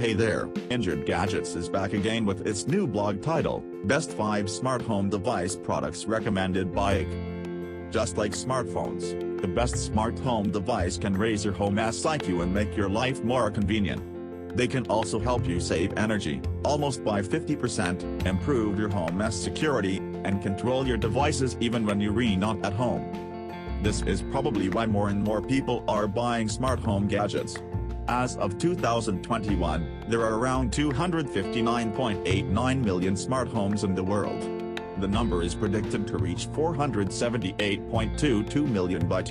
Hey there, Injured Gadgets is back again with its new blog title, Best 5 Smart Home Device Products Recommended by IKE. Just like smartphones, the best smart home device can raise your home IQ and make your life more convenient. They can also help you save energy, almost by 50%, improve your home's security, and control your devices even when you're not at home. This is probably why more and more people are buying smart home gadgets. As of 2021, there are around 259.89 million smart homes in the world. The number is predicted to reach 478.22 million by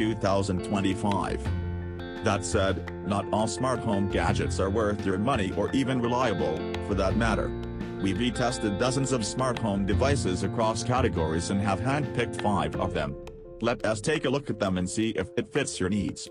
2025. That said, not all smart home gadgets are worth your money or even reliable, for that matter. We've tested dozens of smart home devices across categories and have handpicked 5 of them. Let us take a look at them and see if it fits your needs.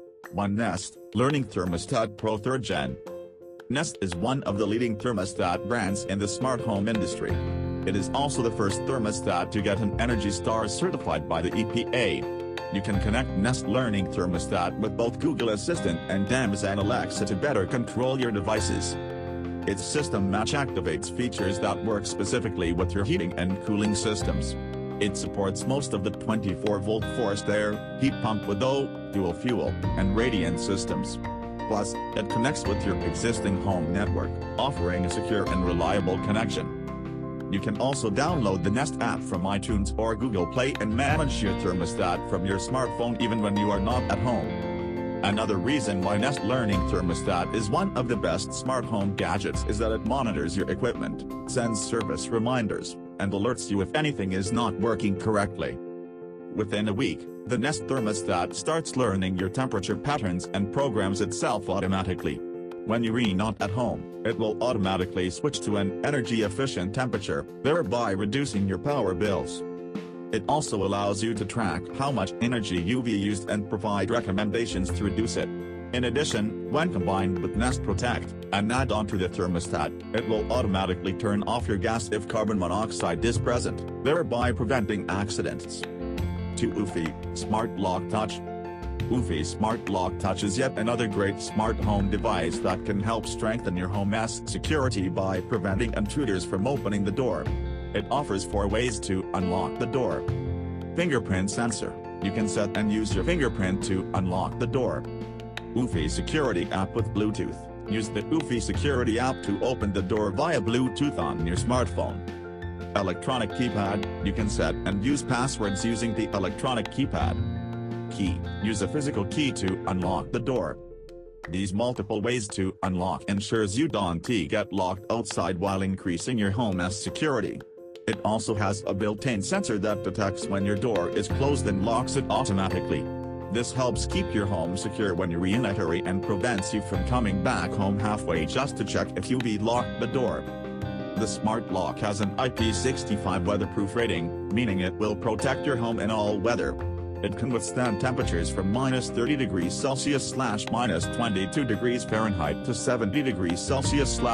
1. Nest Learning Thermostat Pro 3rd Gen. Nest is one of the leading thermostat brands in the smart home industry. It is also the first thermostat to get an Energy Star certified by the EPA. You can connect Nest Learning Thermostat with both Google Assistant and Amazon Alexa to better control your devices. Its system match activates features that work specifically with your heating and cooling systems. It supports most of the 24-volt forced air, heat pump with dual fuel, and radiant systems. Plus, it connects with your existing home network, offering a secure and reliable connection. You can also download the Nest app from iTunes or Google Play and manage your thermostat from your smartphone even when you are not at home. Another reason why Nest Learning Thermostat is one of the best smart home gadgets is that it monitors your equipment, sends service reminders, and alerts you if anything is not working correctly. Within a week, the Nest thermostat starts learning your temperature patterns and programs itself automatically. When you're not at home, it will automatically switch to an energy-efficient temperature, thereby reducing your power bills. It also allows you to track how much energy you've used and provide recommendations to reduce it. In addition, when combined with Nest Protect, an add-on to the thermostat, it will automatically turn off your gas if carbon monoxide is present, thereby preventing accidents. 2. Eufy Smart Lock Touch. Eufy Smart Lock Touch is yet another great smart home device that can help strengthen your home's security by preventing intruders from opening the door. It offers 4 ways to unlock the door. Fingerprint sensor. You can set and use your fingerprint to unlock the door. Eufy Security app with Bluetooth. Use the Eufy Security app to open the door via Bluetooth on your smartphone. Electronic keypad. You can set and use passwords using the electronic keypad. Key. Use a physical key to unlock the door. These multiple ways to unlock ensures you don't get locked outside while increasing your home's security. It also has a built-in sensor that detects when your door is closed and locks it automatically. This helps keep your home secure when you're in a hurry and prevents you from coming back home halfway just to check if you've locked the door. The smart lock has an IP65 weatherproof rating, meaning it will protect your home in all weather. It can withstand temperatures from -30 degrees Celsius / -22 degrees Fahrenheit to 70 degrees Celsius /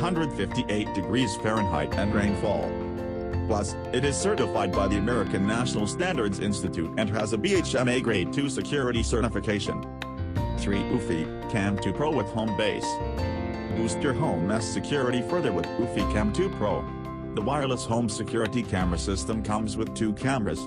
158 degrees Fahrenheit and rainfall. Plus, it is certified by the American National Standards Institute and has a BHMA Grade 2 security certification. 3. Eufy Cam 2 Pro with Home Base. Boost your home's security further with Eufy Cam 2 Pro. The wireless home security camera system comes with 2 cameras,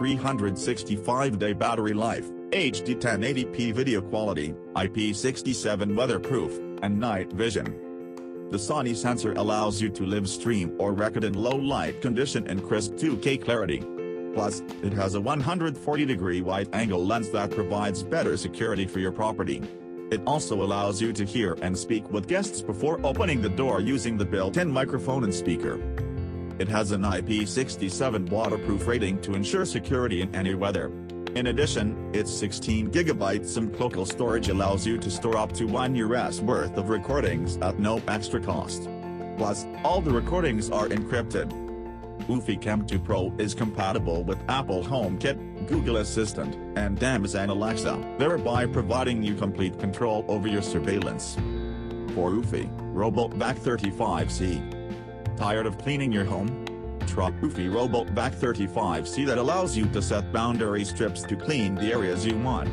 365-day battery life, HD 1080p video quality, IP67 weatherproof, and night vision. The Sony sensor allows you to live stream or record in low light condition and crisp 2K clarity. Plus, it has a 140-degree wide-angle lens that provides better security for your property. It also allows you to hear and speak with guests before opening the door using the built-in microphone and speaker. It has an IP67 waterproof rating to ensure security in any weather. In addition, its 16 GB local storage allows you to store up to 1 year's worth of recordings at no extra cost. Plus, all the recordings are encrypted. Eufy Cam 2 Pro is compatible with Apple HomeKit, Google Assistant, and Amazon Alexa, thereby providing you complete control over your surveillance. 4. Eufy RobotVac 35C. Tired of cleaning your home? Try Eufy RobotVac 35C that allows you to set boundary strips to clean the areas you want.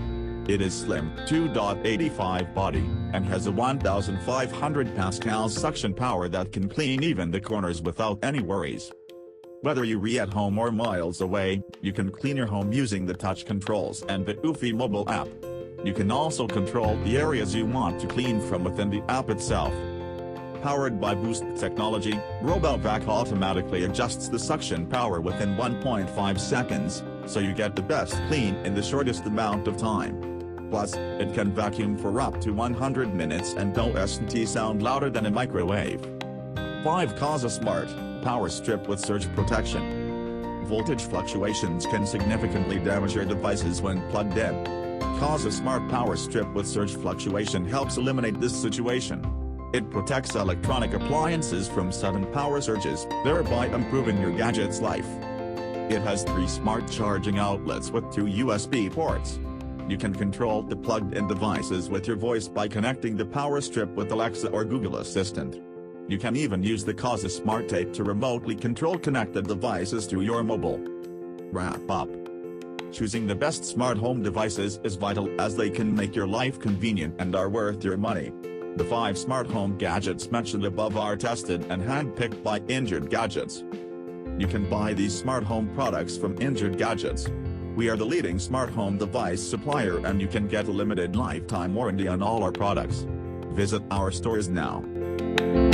It is slim, 2.85 body, and has a 1,500 pascals suction power that can clean even the corners without any worries. Whether you're at home or miles away, you can clean your home using the touch controls and the Eufy mobile app. You can also control the areas you want to clean from within the app itself. Powered by Boost technology, RoboVac automatically adjusts the suction power within 1.5 seconds, so you get the best clean in the shortest amount of time. Plus, it can vacuum for up to 100 minutes and doesn't sound louder than a microwave. 5 Cause a Smart Power Strip with Surge Protection. Voltage fluctuations can significantly damage your devices when plugged in. Cause a Smart Power Strip with Surge Fluctuation helps eliminate this situation. It protects electronic appliances from sudden power surges, thereby improving your gadget's life. It has 3 smart charging outlets with 2 USB ports. You can control the plugged-in devices with your voice by connecting the power strip with Alexa or Google Assistant. You can even use the Cause a Smart Tape to remotely control connected devices through your mobile. Wrap up. Choosing the best smart home devices is vital as they can make your life convenient and are worth your money. The 5 smart home gadgets mentioned above are tested and handpicked by Injured Gadgets. You can buy these smart home products from Injured Gadgets. We are the leading smart home device supplier and you can get a limited lifetime warranty on all our products. Visit our stores now.